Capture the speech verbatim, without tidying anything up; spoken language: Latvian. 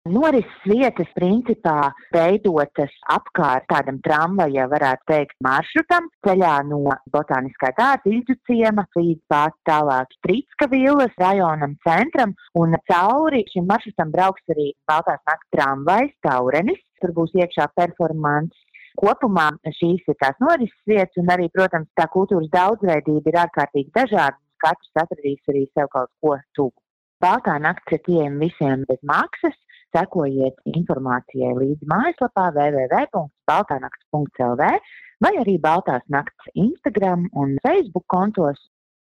Norises vietas principā veidotas apkārt tādam tramvaja, varētu teikt, maršrutam, ceļā no Botāniskā dārza Ilģu ciema līdz pat tālāk Strīcka villas rajonam centram, un cauri šim maršrutam brauks arī Baltās nakts tramvajs Taurenis, tur būs iekšā performants. Kopumā šīs ir tās norises vietas, un arī, protams, tā kultūras daudzveidība ir ārkārtīgi dažāda, katrs atradīs arī sev kaut ko tuvu. Baltā nakts ir pieejama visiem bez maksas. Sekojiet informācijai līdzi mājaslapā w w w punkts baltānakts punkts l v vai arī Baltās nakts Instagram un Facebook kontos.